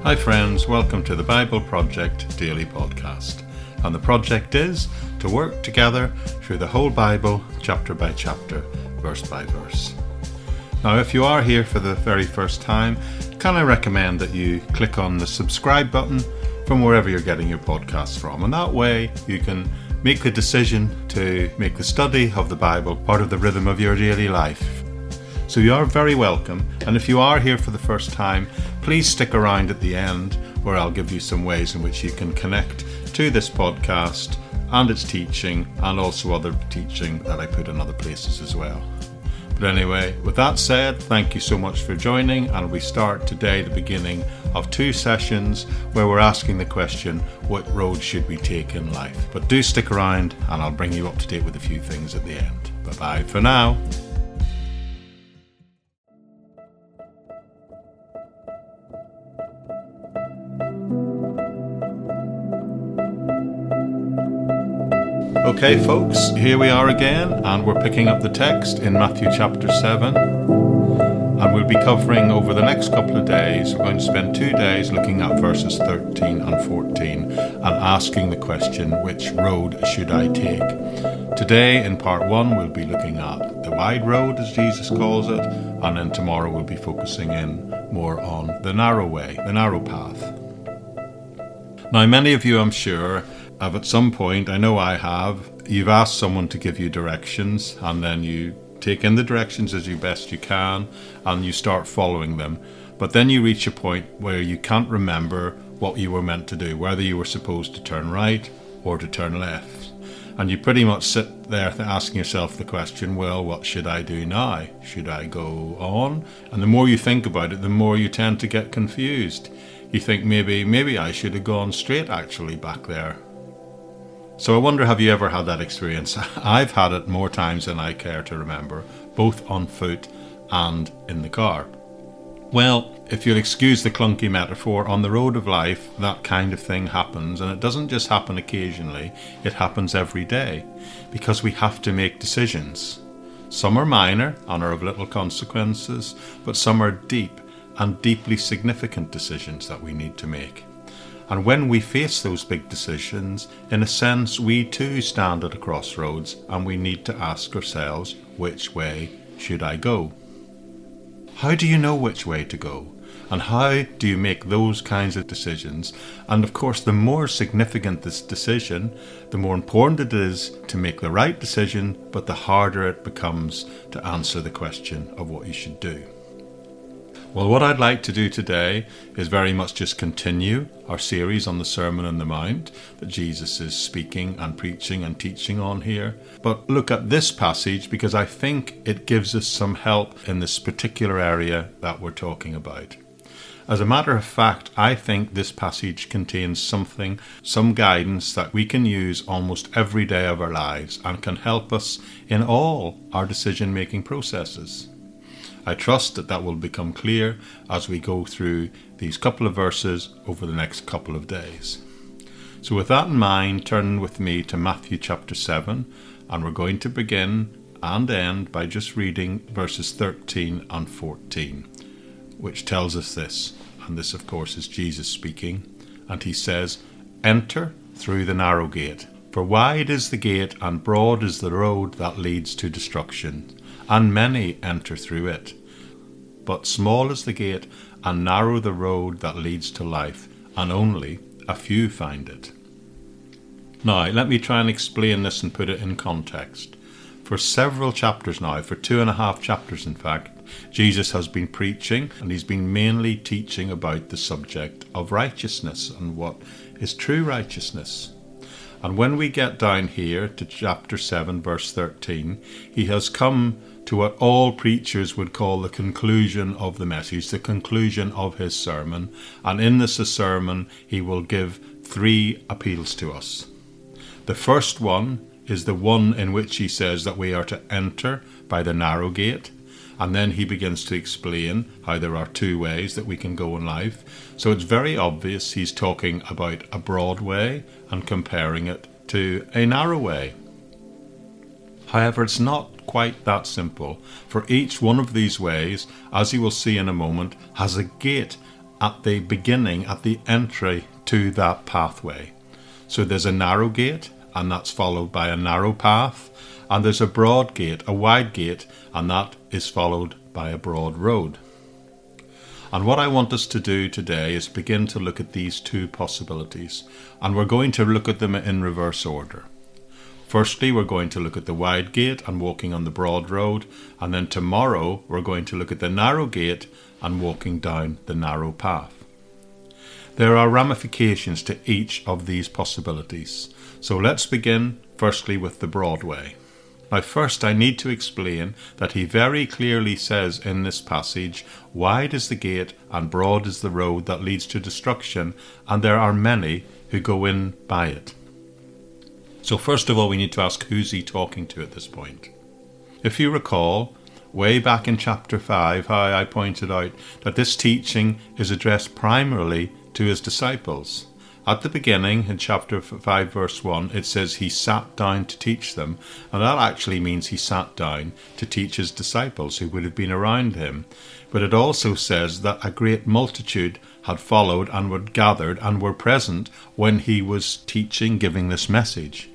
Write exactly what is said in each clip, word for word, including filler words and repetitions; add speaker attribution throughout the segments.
Speaker 1: Hi friends, welcome to the Bible Project Daily Podcast. And the project is to work together through the whole Bible, chapter by chapter, verse by verse. Now if you are here for the very first time, can I recommend that you click on the subscribe button from wherever you're getting your podcasts from, and that way you can make the decision to make the study of the Bible part of the rhythm of your daily life. So you are very welcome, and if you are here for the first time, please stick around at the end where I'll give you some ways in which you can connect to this podcast and its teaching, and also other teaching that I put in other places as well. But anyway, with that said, thank you so much for joining, and we start today the beginning of two sessions where we're asking the question, what road should we take in life? But do stick around and I'll bring you up to date with a few things at the end. Bye bye for now. Okay folks, here we are again, and we're picking up the text in Matthew chapter seven, and we'll be covering over the next couple of days. We're going to spend two days looking at verses thirteen and fourteen and asking the question, which road should I take? Today in part one we'll be looking at the wide road, as Jesus calls it, and then tomorrow we'll be focusing in more on the narrow way, the narrow path. Now many of you, I'm sure, have at some point, I know I have, you've asked someone to give you directions, and then you take in the directions as you best you can and you start following them, but then you reach a point where you can't remember what you were meant to do, whether you were supposed to turn right or to turn left, and you pretty much sit there asking yourself the question, well, what should I do now? Should I go on? And the more you think about it, the more you tend to get confused. You think maybe maybe I should have gone straight actually back there. So I wonder, have you ever had that experience? I've had it more times than I care to remember, both on foot and in the car. Well, if you'll excuse the clunky metaphor, on the road of life, that kind of thing happens, and it doesn't just happen occasionally, it happens every day, because we have to make decisions. Some are minor and are of little consequences, but some are deep and deeply significant decisions that we need to make. And when we face those big decisions, in a sense, we too stand at a crossroads, and we need to ask ourselves, which way should I go? How do you know which way to go? And how do you make those kinds of decisions? And of course, the more significant this decision, the more important it is to make the right decision, but the harder it becomes to answer the question of what you should do. Well, what I'd like to do today is very much just continue our series on the Sermon on the Mount that Jesus is speaking and preaching and teaching on here, but look at this passage because I think it gives us some help in this particular area that we're talking about. As a matter of fact, I think this passage contains something, some guidance that we can use almost every day of our lives and can help us in all our decision-making processes. I trust that that will become clear as we go through these couple of verses over the next couple of days. So with that in mind, turn with me to Matthew chapter seven, and we're going to begin and end by just reading verses thirteen and fourteen, which tells us this, and this of course is Jesus speaking, and he says, "Enter through the narrow gate, for wide is the gate and broad is the road that leads to destruction, and many enter through it. But small is the gate and narrow the road that leads to life, and only a few find it." Now, let me try and explain this and put it in context. For several chapters now, for two and a half chapters in fact, Jesus has been preaching, and he's been mainly teaching about the subject of righteousness and what is true righteousness. And when we get down here to chapter seven, verse thirteen, he has come to what all preachers would call the conclusion of the message, the conclusion of his sermon. And in this sermon, he will give three appeals to us. The first one is the one in which he says that we are to enter by the narrow gate. And then he begins to explain how there are two ways that we can go in life. So it's very obvious he's talking about a broad way and comparing it to a narrow way. However, it's not quite that simple, for each one of these ways, as you will see in a moment, has a gate at the beginning, at the entry to that pathway. So there's a narrow gate, and that's followed by a narrow path, and there's a broad gate, a wide gate, and that is followed by a broad road. And what I want us to do today is begin to look at these two possibilities, and we're going to look at them in reverse order. Firstly, we're going to look at the wide gate and walking on the broad road, and then tomorrow we're going to look at the narrow gate and walking down the narrow path. There are ramifications to each of these possibilities. So let's begin firstly with the broad way. Now first I need to explain that he very clearly says in this passage, wide is the gate and broad is the road that leads to destruction, and there are many who go in by it. So first of all we need to ask, who's he talking to at this point? If you recall, way back in chapter five, how I pointed out that this teaching is addressed primarily to his disciples. At the beginning, in chapter five, verse one, it says he sat down to teach them, and that actually means he sat down to teach his disciples who would have been around him. But it also says that a great multitude had followed and were gathered and were present when he was teaching, giving this message.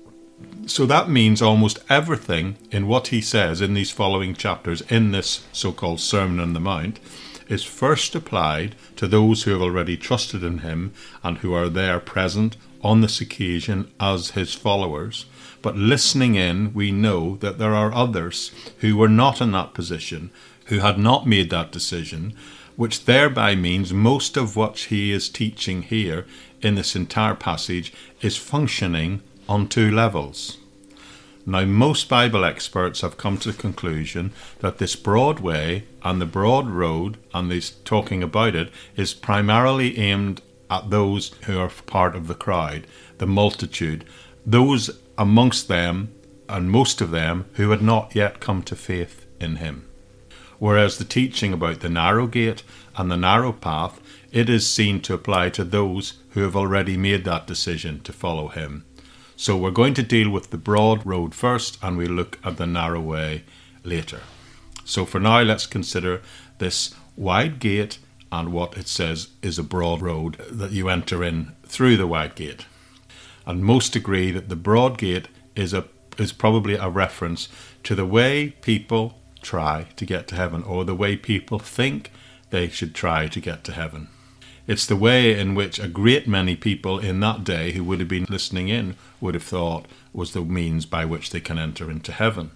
Speaker 1: So that means almost everything in what he says in these following chapters, in this so-called Sermon on the Mount, is first applied to those who have already trusted in him and who are there present on this occasion as his followers. But listening in, we know that there are others who were not in that position, who had not made that decision, which thereby means most of what he is teaching here in this entire passage is functioning on two levels. Now, most Bible experts have come to the conclusion that this broad way and the broad road, and this talking about it, is primarily aimed at those who are part of the crowd, the multitude, those amongst them, and most of them, who had not yet come to faith in him. Whereas the teaching about the narrow gate and the narrow path, it is seen to apply to those who have already made that decision to follow him. So we're going to deal with the broad road first, and we'll look at the narrow way later. So for now, let's consider this wide gate and what it says is a broad road that you enter in through the wide gate. And most agree that the broad gate is a is probably a reference to the way people try to get to heaven, or the way people think they should try to get to heaven. It's the way in which a great many people in that day who would have been listening in would have thought was the means by which they can enter into heaven.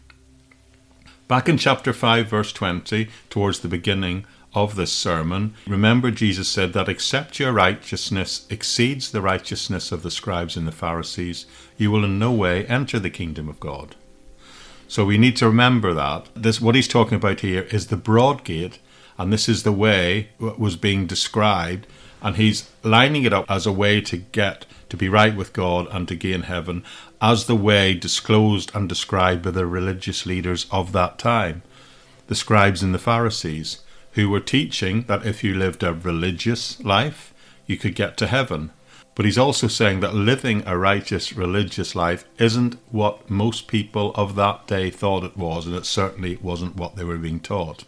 Speaker 1: Back in chapter five, verse twenty, towards the beginning of this sermon, remember Jesus said that except your righteousness exceeds the righteousness of the scribes and the Pharisees, you will in no way enter the kingdom of God. So we need to remember that. This, what he's talking about here is the broad gate, and this is the way that was being described, and he's lining it up as a way to get to be right with God and to gain heaven, as the way disclosed and described by the religious leaders of that time, the scribes and the Pharisees, who were teaching that if you lived a religious life, you could get to heaven. But he's also saying that living a righteous religious life isn't what most people of that day thought it was, and it certainly wasn't what they were being taught.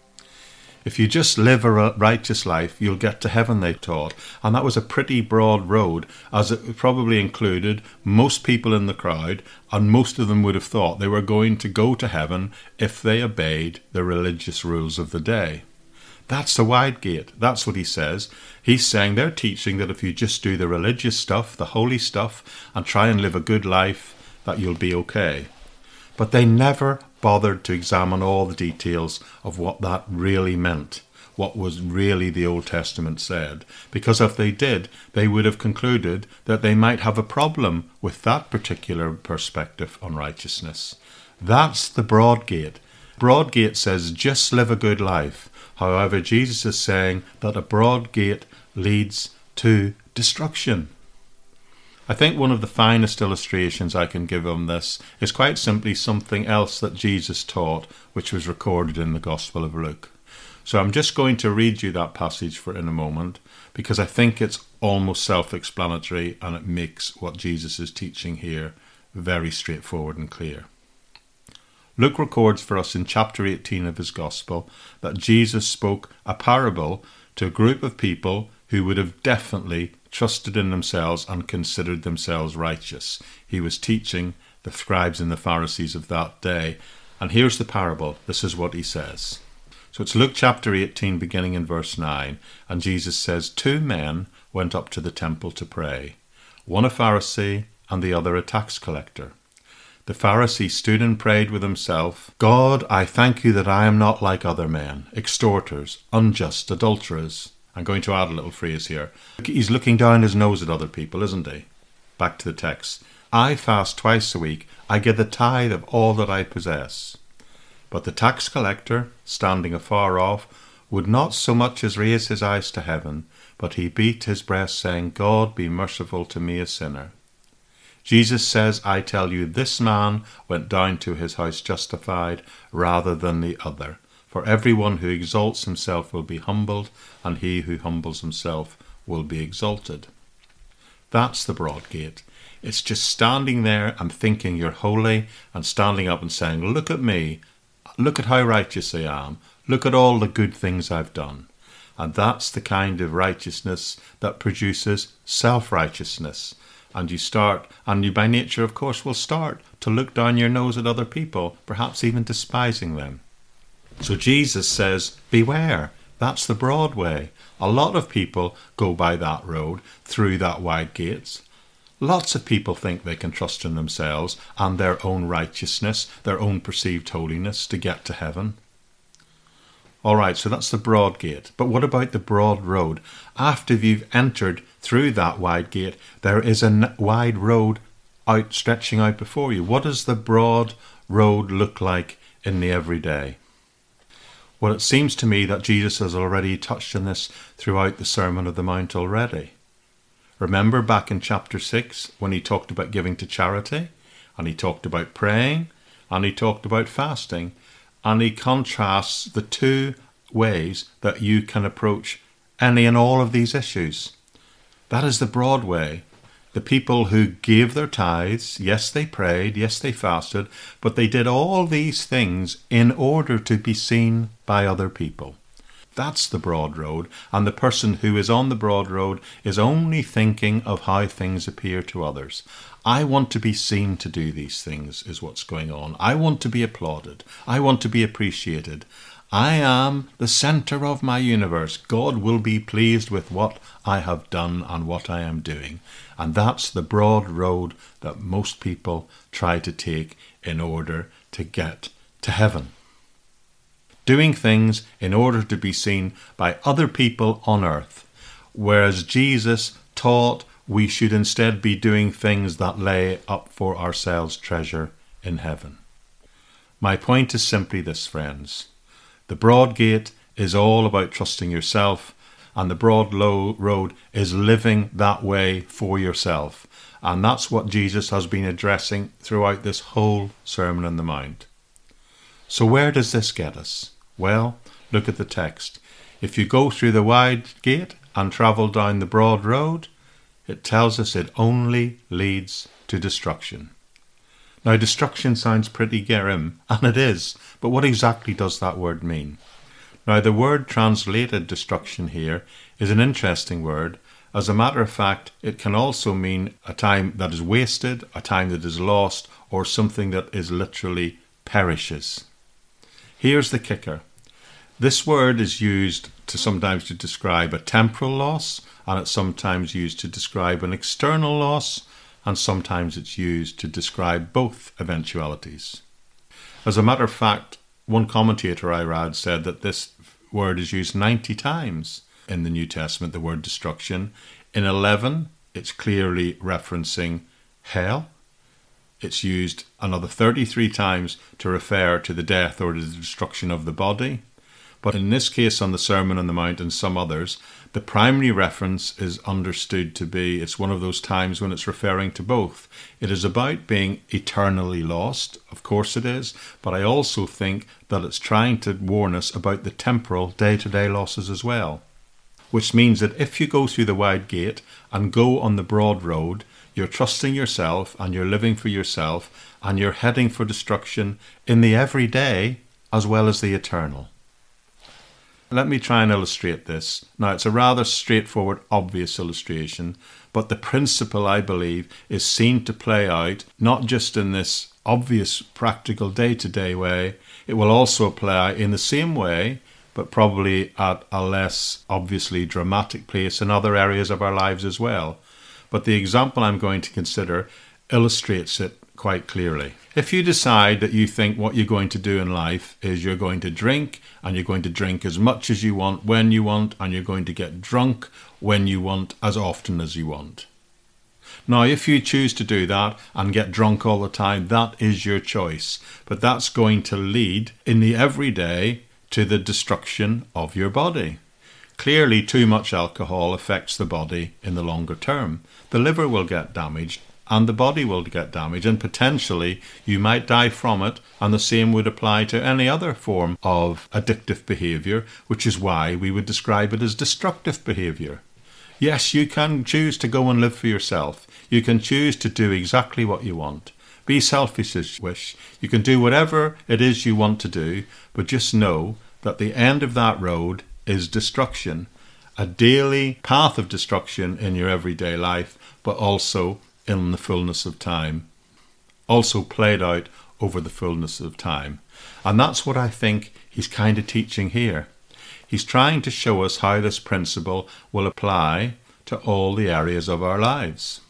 Speaker 1: If you just live a righteous life, you'll get to heaven, they taught. And that was a pretty broad road, as it probably included most people in the crowd, and most of them would have thought they were going to go to heaven if they obeyed the religious rules of the day. That's the wide gate. That's what he says. He's saying they're teaching that if you just do the religious stuff, the holy stuff, and try and live a good life, that you'll be okay. But they never bothered to examine all the details of what that really meant, what was really the Old Testament said, because if they did, they would have concluded that they might have a problem with that particular perspective on righteousness. That's the broad gate. Broad gate says just live a good life. However, Jesus is saying that a broad gate leads to destruction. I think one of the finest illustrations I can give on this is quite simply something else that Jesus taught, which was recorded in the Gospel of Luke. So I'm just going to read you that passage for in a moment, because I think it's almost self-explanatory and it makes what Jesus is teaching here very straightforward and clear. Luke records for us in chapter eighteen of his Gospel that Jesus spoke a parable to a group of people who would have definitely trusted in themselves and considered themselves righteous. He was teaching the scribes and the Pharisees of that day. And here's the parable. This is what he says. So it's Luke chapter eighteen, beginning in verse nine. And Jesus says, two men went up to the temple to pray, one a Pharisee and the other a tax collector. The Pharisee stood and prayed with himself, God, I thank you that I am not like other men, extorters, unjust, adulterers. I'm going to add a little phrase here. He's looking down his nose at other people, isn't he? Back to the text. I fast twice a week. I give the tithe of all that I possess. But the tax collector, standing afar off, would not so much as raise his eyes to heaven, but he beat his breast, saying, God, be merciful to me, a sinner. Jesus says, I tell you, this man went down to his house justified rather than the other. For everyone who exalts himself will be humbled, and he who humbles himself will be exalted. That's the broad gate. It's just standing there and thinking you're holy, and standing up and saying, look at me, look at how righteous I am, look at all the good things I've done. And that's the kind of righteousness that produces self-righteousness. And you start, and you by nature, of course, will start to look down your nose at other people, perhaps even despising them. So Jesus says, beware, that's the broad way. A lot of people go by that road, through that wide gates. Lots of people think they can trust in themselves and their own righteousness, their own perceived holiness to get to heaven. All right, so that's the broad gate. But what about the broad road? After you've entered through that wide gate, there is a wide road out stretching out before you. What does the broad road look like in the everyday? Well, it seems to me that Jesus has already touched on this throughout the Sermon on the Mount already. Remember back in chapter six when he talked about giving to charity, and he talked about praying, and he talked about fasting, and he contrasts the two ways that you can approach any and all of these issues. That is the broad way. The people who gave their tithes, yes, they prayed, yes, they fasted, but they did all these things in order to be seen by other people. That's the broad road, and the person who is on the broad road is only thinking of how things appear to others. I want to be seen to do these things, is what's going on. I want to be applauded. I want to be appreciated. I am the centre of my universe. God will be pleased with what I have done and what I am doing. And that's the broad road that most people try to take in order to get to heaven. Doing things in order to be seen by other people on earth, whereas Jesus taught we should instead be doing things that lay up for ourselves treasure in heaven. My point is simply this, friends. The broad gate is all about trusting yourself, and the broad low road is living that way for yourself. And that's what Jesus has been addressing throughout this whole Sermon on the Mount. So where does this get us? Well, look at the text. If you go through the wide gate and travel down the broad road, it tells us it only leads to destruction. Now, destruction sounds pretty grim, and it is, but what exactly does that word mean? Now, the word translated destruction here is an interesting word. As a matter of fact, it can also mean a time that is wasted, a time that is lost, or something that is literally perishes. Here's the kicker. This word is used to sometimes to describe a temporal loss, and it's sometimes used to describe an external loss, and sometimes it's used to describe both eventualities. As a matter of fact, one commentator I read said that this word is used ninety times in the New Testament, the word destruction. In eleven, it's clearly referencing hell. It's used another thirty-three times to refer to the death or the destruction of the body. But in this case on the Sermon on the Mount and some others, the primary reference is understood to be, it's one of those times when it's referring to both. It is about being eternally lost, of course it is, but I also think that it's trying to warn us about the temporal day-to-day losses as well. Which means that if you go through the wide gate and go on the broad road, you're trusting yourself and you're living for yourself and you're heading for destruction in the everyday as well as the eternal. Let me try and illustrate this. Now, it's a rather straightforward, obvious illustration, but the principle, I believe, is seen to play out not just in this obvious, practical, day-to-day way. It will also play out in the same way, but probably at a less obviously dramatic place in other areas of our lives as well. But the example I'm going to consider illustrates it quite clearly. If you decide that you think what you're going to do in life is you're going to drink, and you're going to drink as much as you want when you want, and you're going to get drunk when you want as often as you want. Now, if you choose to do that and get drunk all the time, that is your choice. But that's going to lead in the everyday to the destruction of your body. Clearly, too much alcohol affects the body in the longer term. The liver will get damaged and the body will get damaged, and potentially you might die from it, and the same would apply to any other form of addictive behaviour, which is why we would describe it as destructive behaviour. Yes, you can choose to go and live for yourself. You can choose to do exactly what you want. Be selfish as you wish. You can do whatever it is you want to do, but just know that the end of that road is destruction, a daily path of destruction in your everyday life, but also in the fullness of time, also played out over the fullness of time. And that's what I think he's kind of teaching here. He's trying to show us how this principle will apply to all the areas of our lives.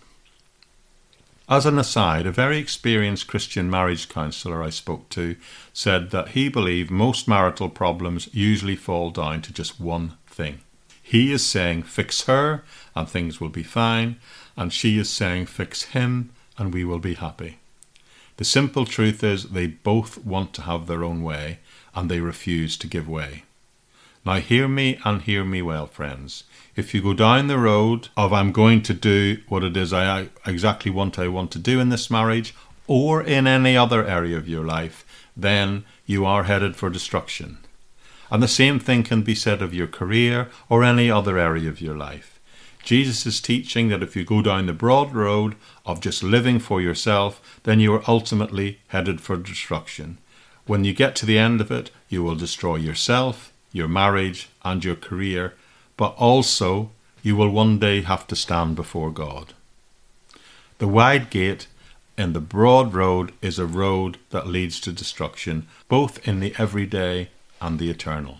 Speaker 1: As an aside, a very experienced Christian marriage counsellor I spoke to said that he believed most marital problems usually fall down to just one thing. He is saying, fix her and things will be fine, and she is saying, fix him and we will be happy. The simple truth is they both want to have their own way, and they refuse to give way. Now hear me and hear me well, friends. If you go down the road of I'm going to do what it is I exactly want I want to do in this marriage, or in any other area of your life, then you are headed for destruction. And the same thing can be said of your career or any other area of your life. Jesus is teaching that if you go down the broad road of just living for yourself, then you are ultimately headed for destruction. When you get to the end of it, you will destroy yourself, your marriage, and your career, but also you will one day have to stand before God. The wide gate in the broad road is a road that leads to destruction, both in the everyday and the eternal.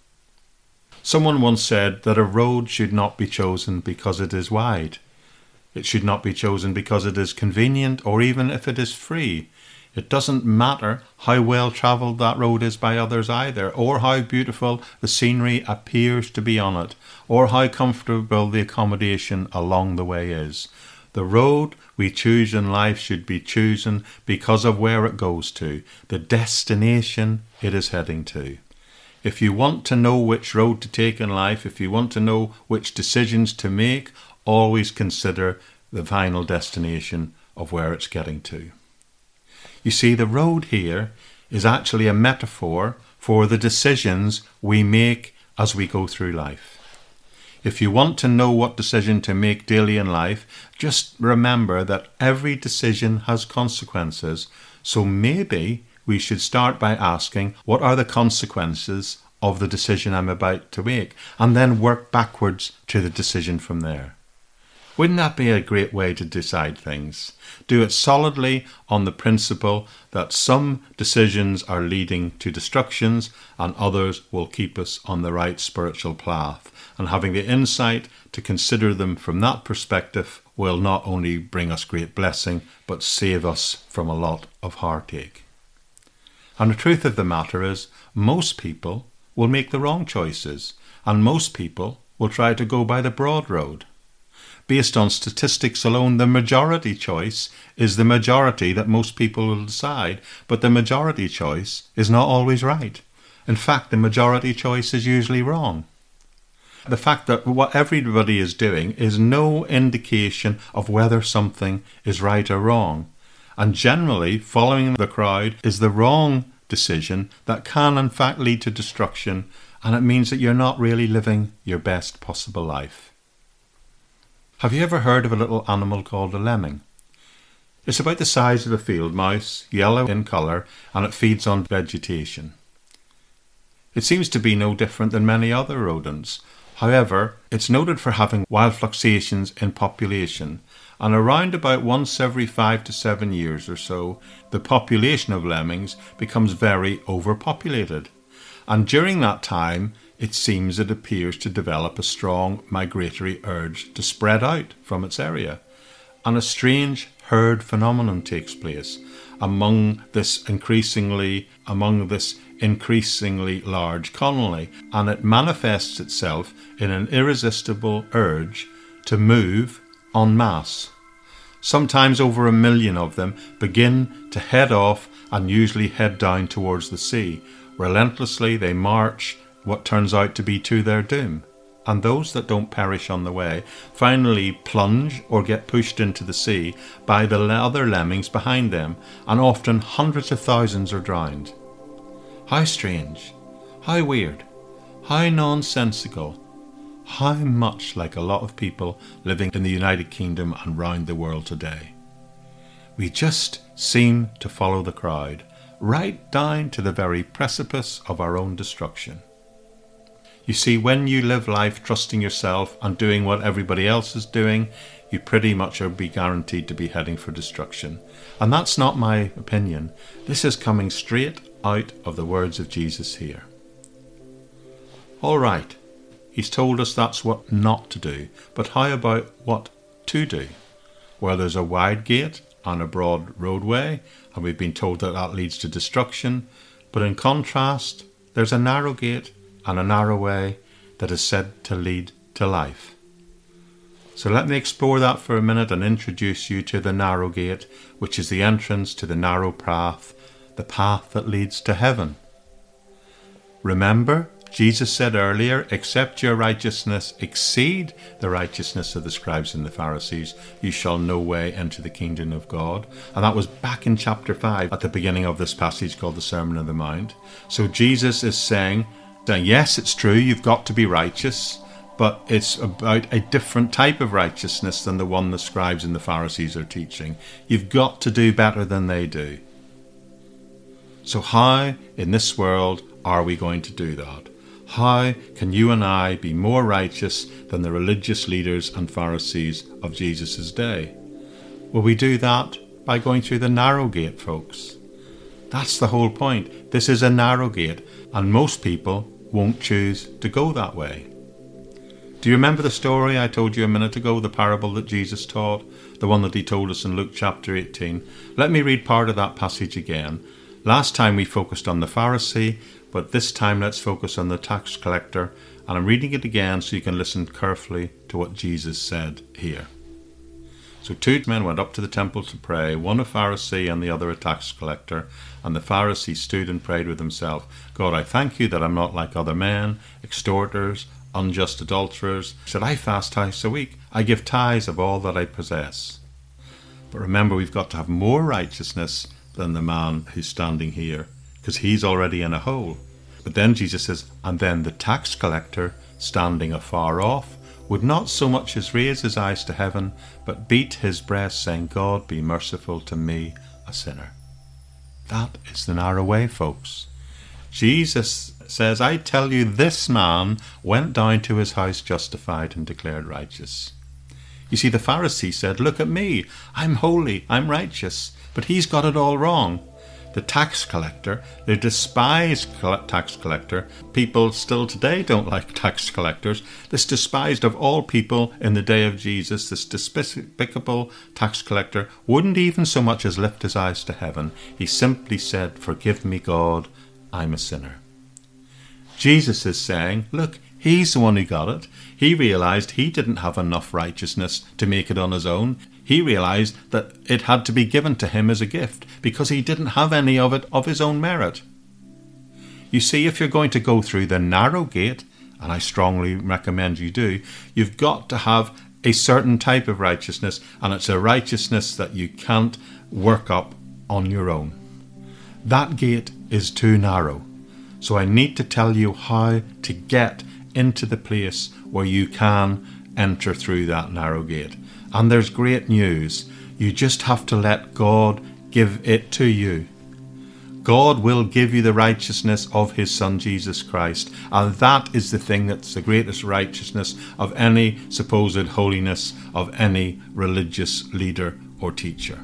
Speaker 1: Someone once said that a road should not be chosen because it is wide. It should not be chosen because it is convenient, or even if it is free. It doesn't matter how well travelled that road is by others either, or how beautiful the scenery appears to be on it, or how comfortable the accommodation along the way is. The road we choose in life should be chosen because of where it goes to, the destination it is heading to. If you want to know which road to take in life, if you want to know which decisions to make, always consider the final destination of where it's getting to. You see, the road here is actually a metaphor for the decisions we make as we go through life. If you want to know what decision to make daily in life, just remember that every decision has consequences. So maybe we should start by asking, what are the consequences of the decision I'm about to make? And then work backwards to the decision from there. Wouldn't that be a great way to decide things? Do it solidly on the principle that some decisions are leading to destructions and others will keep us on the right spiritual path. And having the insight to consider them from that perspective will not only bring us great blessing, but save us from a lot of heartache. And the truth of the matter is, most people will make the wrong choices, and most people will try to go by the broad road. Based on statistics alone, the majority choice is the majority that most people will decide, but the majority choice is not always right. In fact, the majority choice is usually wrong. The fact that what everybody is doing is no indication of whether something is right or wrong. And generally, following the crowd is the wrong decision that can in fact lead to destruction, and it means that you're not really living your best possible life. Have you ever heard of a little animal called a lemming? It's about the size of a field mouse, yellow in colour, and it feeds on vegetation. It seems to be no different than many other rodents. However, it's noted for having wild fluctuations in population, and around about once every five to seven years or so, the population of lemmings becomes very overpopulated. And during that time, it seems it appears to develop a strong migratory urge to spread out from its area. And a strange herd phenomenon takes place among this increasingly among this increasingly large colony, and it manifests itself in an irresistible urge to move en masse. Sometimes over a million of them begin to head off and usually head down towards the sea. Relentlessly they march what turns out to be to their doom. And those that don't perish on the way finally plunge or get pushed into the sea by the other lemmings behind them, and often hundreds of thousands are drowned. How strange, how weird, how nonsensical, how much like a lot of people living in the United Kingdom and round the world today. We just seem to follow the crowd, right down to the very precipice of our own destruction. You see, when you live life trusting yourself and doing what everybody else is doing, you pretty much are be guaranteed to be heading for destruction. And that's not my opinion. This is coming straight out of the words of Jesus here. All right, he's told us that's what not to do, but how about what to do? Well, there's a wide gate and a broad roadway, and we've been told that that leads to destruction. But in contrast, there's a narrow gate and a narrow way that is said to lead to life. So let me explore that for a minute and introduce you to the narrow gate, which is the entrance to the narrow path, the path that leads to heaven. Remember, Jesus said earlier, except your righteousness exceed the righteousness of the scribes and the Pharisees, you shall no way enter the kingdom of God. And that was back in chapter five, at the beginning of this passage called the Sermon on the Mount. So Jesus is saying, saying, yes, it's true, you've got to be righteous, but it's about a different type of righteousness than the one the scribes and the Pharisees are teaching. You've got to do better than they do. So how, in this world, are we going to do that? How can you and I be more righteous than the religious leaders and Pharisees of Jesus' day? Well, we do that by going through the narrow gate, folks. That's the whole point. This is a narrow gate, and most people won't choose to go that way. Do you remember the story I told you a minute ago, the parable that Jesus taught, the one that he told us in Luke chapter eighteen? Let me read part of that passage again. Last time we focused on the Pharisee, but this time let's focus on the tax collector, and I'm reading it again so you can listen carefully to what Jesus said here. So two men went up to the temple to pray, one a Pharisee and the other a tax collector. And the Pharisee stood and prayed with himself, God, I thank you that I'm not like other men, extorters, unjust adulterers. He said, I fast twice a week. I give tithes of all that I possess. But remember, we've got to have more righteousness than the man who's standing here, because he's already in a hole. But then Jesus says, and then the tax collector, standing afar off, would not so much as raise his eyes to heaven, but beat his breast, saying, God, be merciful to me, a sinner. That is the narrow way, folks. Jesus says, I tell you, this man went down to his house justified and declared righteous. You see, the Pharisee said, look at me, I'm holy, I'm righteous, but he's got it all wrong. The tax collector, the despised tax collector, people still today don't like tax collectors, this despised of all people in the day of Jesus, this despicable tax collector, wouldn't even so much as lift his eyes to heaven. He simply said, forgive me, God, I'm a sinner. Jesus is saying, look, he's the one who got it. He realized he didn't have enough righteousness to make it on his own. He realized that it had to be given to him as a gift because he didn't have any of it of his own merit. You see, if you're going to go through the narrow gate, and I strongly recommend you do, you've got to have a certain type of righteousness, and it's a righteousness that you can't work up on your own. That gate is too narrow. So I need to tell you how to get into the place where you can enter through that narrow gate. And there's great news. You just have to let God give it to you. God will give you the righteousness of his Son Jesus Christ. And that is the thing that's the greatest righteousness of any supposed holiness of any religious leader or teacher.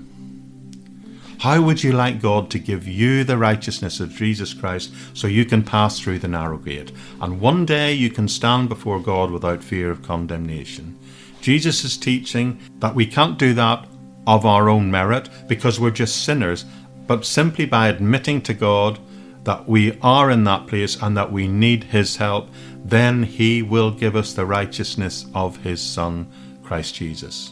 Speaker 1: How would you like God to give you the righteousness of Jesus Christ so you can pass through the narrow gate, and one day you can stand before God without fear of condemnation? Jesus is teaching that we can't do that of our own merit because we're just sinners, but simply by admitting to God that we are in that place and that we need his help, then he will give us the righteousness of his Son, Christ Jesus.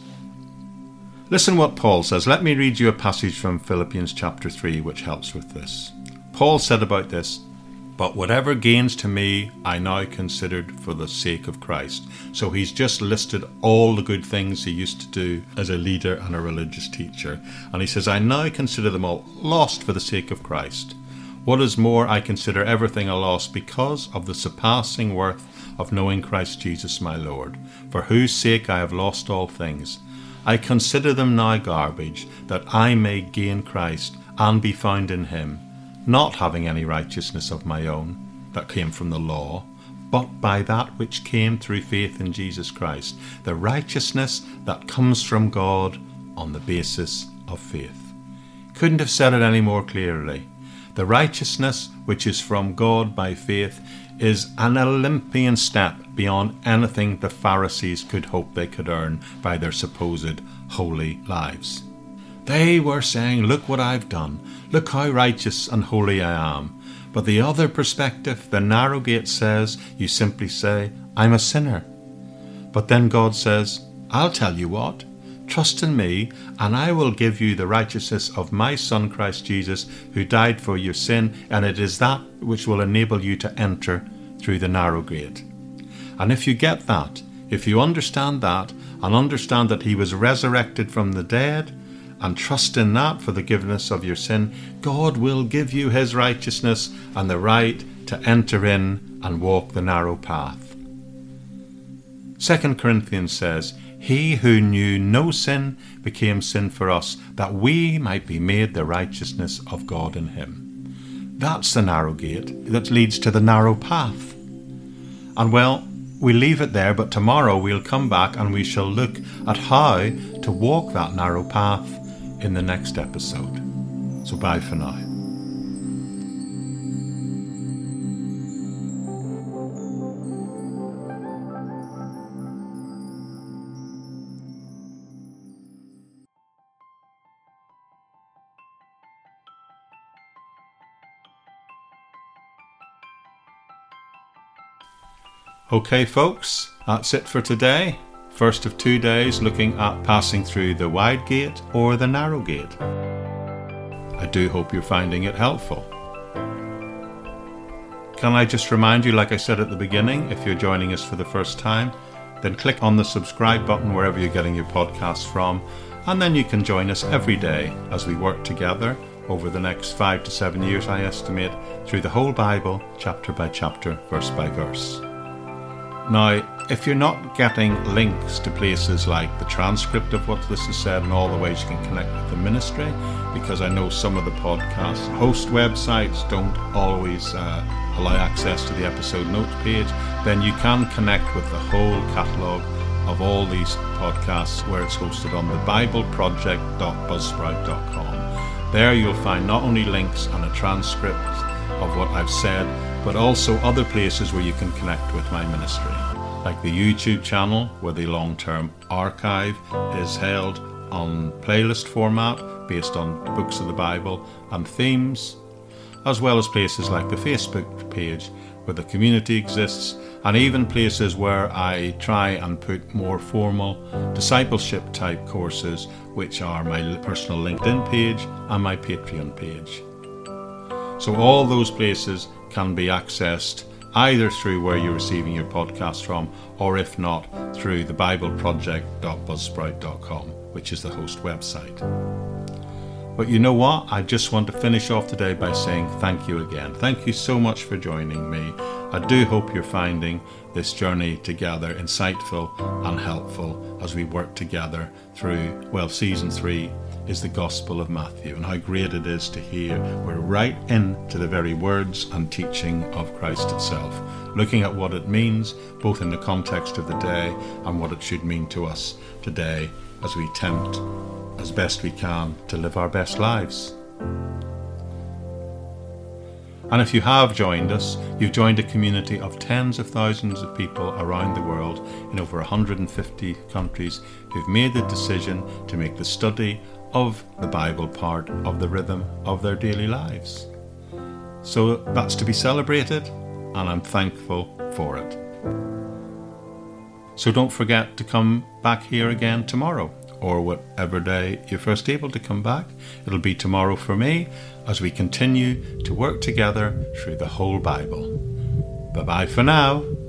Speaker 1: Listen what Paul says. Let me read you a passage from Philippians chapter three, which helps with this. Paul said about this, "But whatever gains to me, I now considered for the sake of Christ." So he's just listed all the good things he used to do as a leader and a religious teacher. And he says, "I now consider them all lost for the sake of Christ. What is more, I consider everything a loss because of the surpassing worth of knowing Christ Jesus my Lord, for whose sake I have lost all things. I consider them now garbage, that I may gain Christ and be found in him, not having any righteousness of my own that came from the law, but by that which came through faith in Jesus Christ, the righteousness that comes from God on the basis of faith." Couldn't have said it any more clearly. The righteousness which is from God by faith is an Olympian step beyond anything the Pharisees could hope they could earn by their supposed holy lives. They were saying, "Look what I've done. Look how righteous and holy I am." But the other perspective, the narrow gate, says you simply say, "I'm a sinner." But then God says, "I'll tell you what. Trust in me, and I will give you the righteousness of my Son Christ Jesus, who died for your sin, and it is that which will enable you to enter through the narrow gate." And if you get that, if you understand that, and understand that he was resurrected from the dead, and trust in that for the forgiveness of your sin, God will give you his righteousness and the right to enter in and walk the narrow path. Second Corinthians says, "He who knew no sin became sin for us, that we might be made the righteousness of God in him." That's the narrow gate that leads to the narrow path. And well, we leave it there, but tomorrow we'll come back and we shall look at how to walk that narrow path in the next episode. So bye for now. Okay folks, that's it for today. First of two days looking at passing through the wide gate or the narrow gate. I do hope you're finding it helpful. Can I just remind you, like I said at the beginning, if you're joining us for the first time, then click on the subscribe button wherever you're getting your podcasts from, and then you can join us every day as we work together over the next five to seven years, I estimate, through the whole Bible, chapter by chapter, verse by verse. Now, if you're not getting links to places like the transcript of what this is said and all the ways you can connect with the ministry, because I know some of the podcast host websites don't always uh, allow access to the episode notes page, then you can connect with the whole catalogue of all these podcasts where it's hosted on the bible project dot buzzsprout dot com. There you'll find not only links and a transcript of what I've said, but also other places where you can connect with my ministry, like the YouTube channel where the long-term archive is held on playlist format based on the books of the Bible and themes, as well as places like the Facebook page where the community exists, and even places where I try and put more formal discipleship type courses, which are my personal LinkedIn page and my Patreon page. So all those places can be accessed either through where you're receiving your podcast from, or if not, through the bible project dot buzzsprout dot com, which is the host website. But you know what? I just want to finish off today by saying thank you again. Thank you so much for joining me. I do hope you're finding this journey together insightful and helpful as we work together through, well, season three is the Gospel of Matthew, and how great it is to hear we're right into the very words and teaching of Christ itself, looking at what it means both in the context of the day and what it should mean to us today as we attempt as best we can to live our best lives. And if you have joined us, you've joined a community of tens of thousands of people around the world in over one hundred fifty countries who've made the decision to make the study of the Bible part of the rhythm of their daily lives. So that's to be celebrated, and I'm thankful for it. So don't forget to come back here again tomorrow, or whatever day you're first able to come back. It'll be tomorrow for me as we continue to work together through the whole Bible. Bye-bye for now.